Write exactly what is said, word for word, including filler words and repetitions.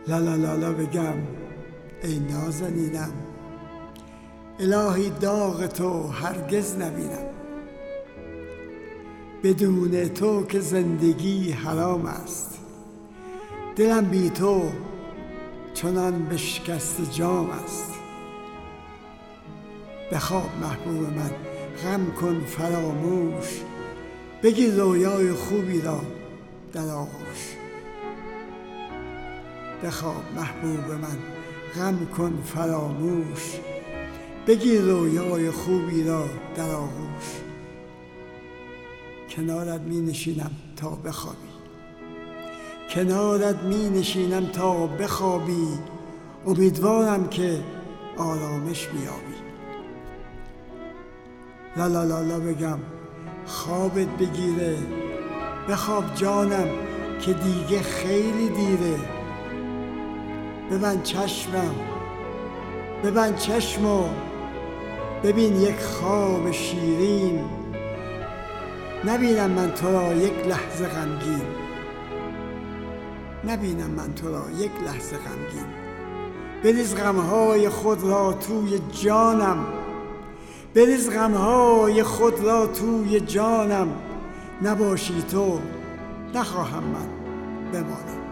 لالا لالا بگم ای نازنینم، الهی داغ تو هرگز نبینم. بدون تو که زندگی حرام است، دلم بی تو چنان بشکسته جام است. بخواب محبوب من، غم کن فراموش، بگیر رویای خوبی را در آغوش. بخواب محبوب من، غم کن فراموش، بگیر رویای خوبی را در آغوش. کنارت می نشینم تا بخوابی، کنارت می نشینم تا بخوابی، امیدوارم که آرامش بیابی. لالا لالا بگم خوابت بگیره، بخواب جانم که دیگه خیلی دیره. ببند چشمم، ببند چشمو، ببین یک خواب شیرین. نبینم من تو را یک لحظه غمگین، نبینم من تو را یک لحظه غمگین. بریز غمهای خود را توی جانم، بریز غمهای خود را توی جانم. نباشی تو نخواهم من بمانم.